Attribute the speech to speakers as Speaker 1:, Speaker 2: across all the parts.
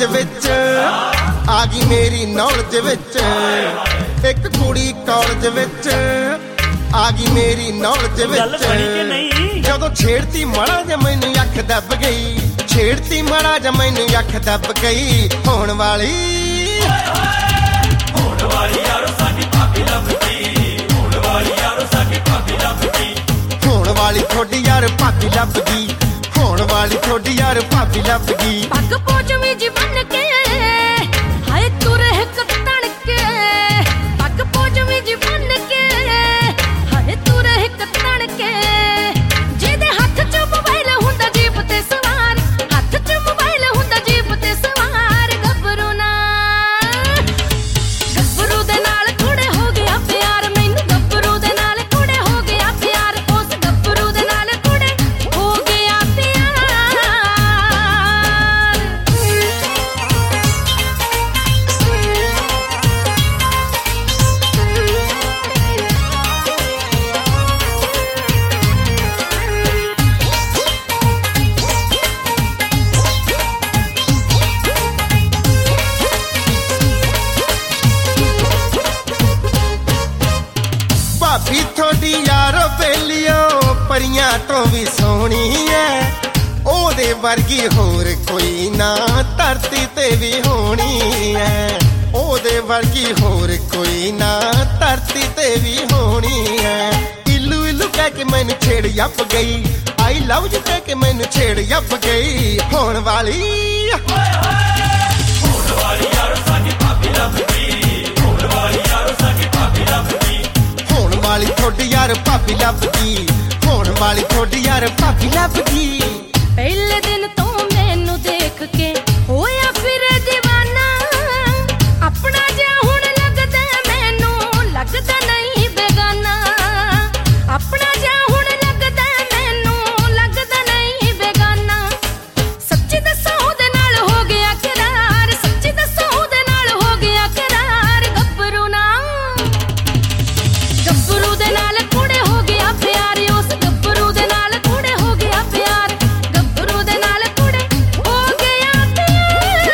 Speaker 1: College ਵਿੱਚ ਆ ਗਈ ਮੇਰੀ ਨੌਲੇਜ ਵਿੱਚ। ਇੱਕ ਕੁੜੀ ਕਾਲਜ ਵਿੱਚ ਆ ਗਈ ਮੇਰੀ ਨੌਲੇਜ ਵਿੱਚ। ਜਦੋਂ ਛੇੜਤੀ ਮਾੜਾ ਜਿਹਾ ਮੈਨੂੰ ਅੱਖ ਦੱਬ ਗਈ, ਛੇੜਤੀ ਮਾੜਾ ਜਿਹਾ ਮੈਨੂੰ ਅੱਖ ਦੱਬ ਗਈ। ਹੋਣ ਵਾਲੀ ਯਾਰੋ ਸਾਡੀ ਭਾਬੀ ਲੱਭਦੀ, ਹੋਣ ਵਾਲੀ ਯਾਰੋ ਸਾਡੀ ਭਾਬੀ ਲੱਭਦੀ। ਹੋਣ ਵਾਲੀ ਥੋੜੀ ਯਾਰ ਭਾਬੀ ਲੱਭਦੀ, ਹੋਣ ਵਾਲੀ ਥੋੜੀ ਯਾਰ ਭਾਬੀ ਲੱਭਦੀ।
Speaker 2: ਪੱਗ ਪੋਚਵੀਂ ਜੀ ਬਣ ਕੇ ਹਾਏ ਤੂੰ ਰਹਿ ਕਤਣ ਕੇ, ਪੱਗ ਪੋਚਵੀਂ ਜੀ ਬਣ ਕੇ ਹਾਏ ਤੂੰ ਰਹਿ ਕਤਣ ਕੇ। ਜਿਹਦੇ ਹੱਥ 'ਚ ਮੋਬਾਈਲ ਹੁੰਦਾ ਜੀਪ ਤੇ ਸਵਾਰ, ਹੱਥ 'ਚ ਮੋਬਾਈਲ ਹੁੰਦਾ ਜੀਪ ਤੇ ਸਵਾਰ। ਗੱਭਰੂ ਨਾ ਗੱਭਰੂ ਦੇ ਨਾਲ ਕੁੜੇ ਹੋ ਗਿਆ ਪਿਆਰ, ਮੈਨੂੰ ਗੱਭਰੂ ਦੇ ਨਾਲ ਕੁੜੇ ਹੋ ਗਿਆ ਪਿਆਰ। ਉਸ ਗੱਭਰੂ ਦੇ ਨਾਲ ਕੁੜੇ ਹੋ ਗਿਆ ਪਿਆਰ।
Speaker 1: ਭਾਬੀ ਥੋੜੀ ਯਾਰੋ ਬੇਲੀਓ ਪਰੀਆਂ ਤੋਂ ਵੀ ਸੋਹਣੀ ਐ, ਉਹਦੇ ਵਰਗੀ ਹੋਰ ਕੋਈ ਨਾ ਧਰਤੀ ਤੇ ਵੀ ਹੋਣੀ ਐ। ਉਹਦੇ ਵਰਗੀ ਹੋਰ ਕੋਈ ਨਾ ਧਰਤੀ ਤੇ ਵੀ ਹੋਣੀ ਐ। ਇਲੂ ਇਲੂ ਕਹਿ ਕੇ ਮੈਨੂੰ ਛੇੜ ਜੱਪ ਗਈ, ਆਈ ਲਵ ਯੂ ਕਹਿ ਕੇ ਮੈਨੂੰ ਛੇੜ ਜੱਪ ਗਈ। ਹੋਣ ਵਾਲੀ ਯਾਰੋ ਸਾਡੀ ਭਾਬੀ ਲੱਭਦੀ, ਹੋਣ ਵਾਲੀ ਯਾਰੋ ਸਾਡੀ ਭਾਬੀ ਲੱਭਦੀ। ਹੋਣ ਵਾਲੀ ਥੋੜੀ ਯਾਰ ਭਾਬੀ ਲੱਭਦੀ, ਹੋਣ ਵਾਲੀ ਥੋੜੀ ਯਾਰ ਭਾਬੀ ਲੱਭਦੀ।
Speaker 2: ਪਹਿਲੇ ਦਿਨ ਤੋਂ ਮੈਨੂੰ ਦੇਖ ਕੇ ਹੋਇਆ ਫਿਰੇ دیਵਾਨਾ, ਆਪਣਾ ਜਿਹਾ ਹੁਣ ਲੱਗਦਾ ਮੈਨੂੰ, ਲੱਗਦਾ ਨਹੀਂ ਬੇਗਾਨਾ। ਆਪਣਾ ਜਿਹਾ ਹੁਣ ਲੱਗਦਾ ਮੈਨੂੰ, ਲੱਗਦਾ ਨਹੀਂ ਬੇਗਾਨਾ। ਸੱਚੀ ਦੱਸਾਂ ਉਹਦੇ ਨਾਲ ਹੋ ਗਿਆ ਕਰਾਰ, ਸੱਚੀ ਦੱਸਾਂ ਉਹਦੇ ਨਾਲ ਹੋ ਗਿਆ ਕਰਾਰ। ਗੱਭਰੂ ਨਾ ਗੱਭਰੂ ਦੇ ਨਾਲ ਕੁੜੇ ਹੋ ਗਿਆ ਪਿਆਰ, ਉਸ ਗੱਭਰੂ ਦੇ ਨਾਲ ਕੁੜੇ ਹੋ ਗਿਆ ਪਿਆਰ। ਗੱਭਰੂ ਦੇ ਨਾਲ ਕੁੜੇ ਹੋ ਗਿਆ ਪਿਆਰ।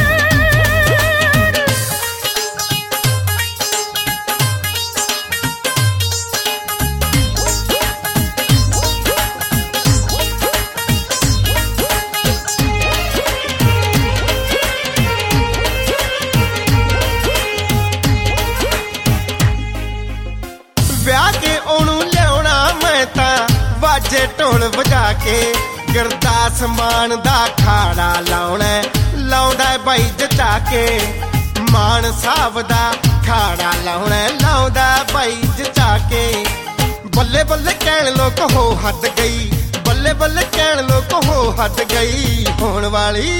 Speaker 1: ਵਿਆਹ ਕੇ ਉਹਨੂੰ ਲਿਆਉਣਾ ਮੈਂ ਤਾਂ ਵਾਜੇ ਢੋਲ ਵਜਾ ਕੇ, ਗੁਰਦਾਸ ਮਾਨ ਦਾ ਖਾੜਾ ਲਾਉਣਾ, ਲਾਉਂਦਾ ਬਾਈ ਜਚਾ ਕੇ। ਮਾਨ ਸਾਹਿਬ ਦਾ ਖਾੜਾ ਲਾਉਣਾ, ਲਾਉਂਦਾ ਬਾਈ ਜਚਾ ਕੇ। ਬੱਲੇ ਬੱਲੇ ਕਹਿਣ ਲੋਕ ਹੋ ਹੱਦ ਗਈ, ਬੱਲੇ ਬੱਲੇ ਕਹਿਣ ਲੋਕ ਹੋ ਹੱਦ ਗਈ। ਹੋਣ ਵਾਲੀ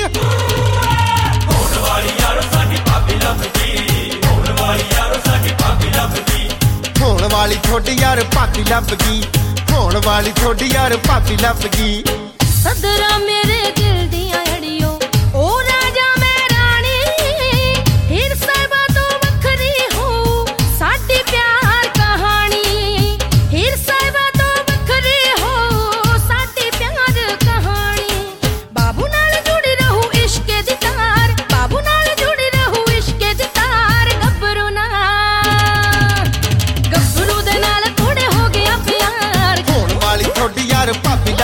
Speaker 1: ਯਾਰੋ ਸਾਡੀ ਭਾਬੀ ਲੱਭਦੀ, ਹੋਣ ਵਾਲੀ ਯਾਰੋ ਸਾਡੀ ਭਾਬੀ ਲੱਭਦੀ। ਹੋਣ ਵਾਲੀ ਥੋੜੀ ਯਾਰ ਭਾਬੀ ਲੱਭਦੀ, ਹੋਣ ਵਾਲੀ ਥੋੜੀ ਯਾਰ ਭਾਬੀ ਲੱਭਦੀ।
Speaker 2: ਸਦਰਾ ਮੇਰੇ ਦਿਲ ਦੀਆਂ ਅੜੀਓ ਉਹ ਰਾਜਾ ਮੈਂ ਰਾਣੀ, ਹੀਰ ਸਾਹਿਬਾ ਤੋਂ ਵੱਖਰੀ ਹੋ ਸਾਡੀ ਪਿਆਰ ਕਹਾਣੀ। ਹੀਰ ਸਾਹਿਬਾ ਤੋਂ ਵੱਖਰੀ ਹੋ ਸਾਡੀ ਪਿਆਰ ਕਹਾਣੀ। ਬਾਬੂ ਨਾਲ ਜੁੜੀ ਰਹੂ ਇਸ਼ਕੇ ਦੀ ਤਾਰ, ਬਾਬੂ ਨਾਲ ਜੁੜੀ ਰਹੂ ਇਸ਼ਕੇ ਦੀ ਤਾਰ। ਗੱਭਰੂ ਨਾ ਗੱਭਰੂ ਦੇ ਨਾਲ ਕੁੜੇ ਹੋ ਗਿਆ ਪਿਆਰ,
Speaker 1: ਹੋਣ ਵਾਲੀ ਥੋੜੀ ਯਾਰ ਭਾਬੀ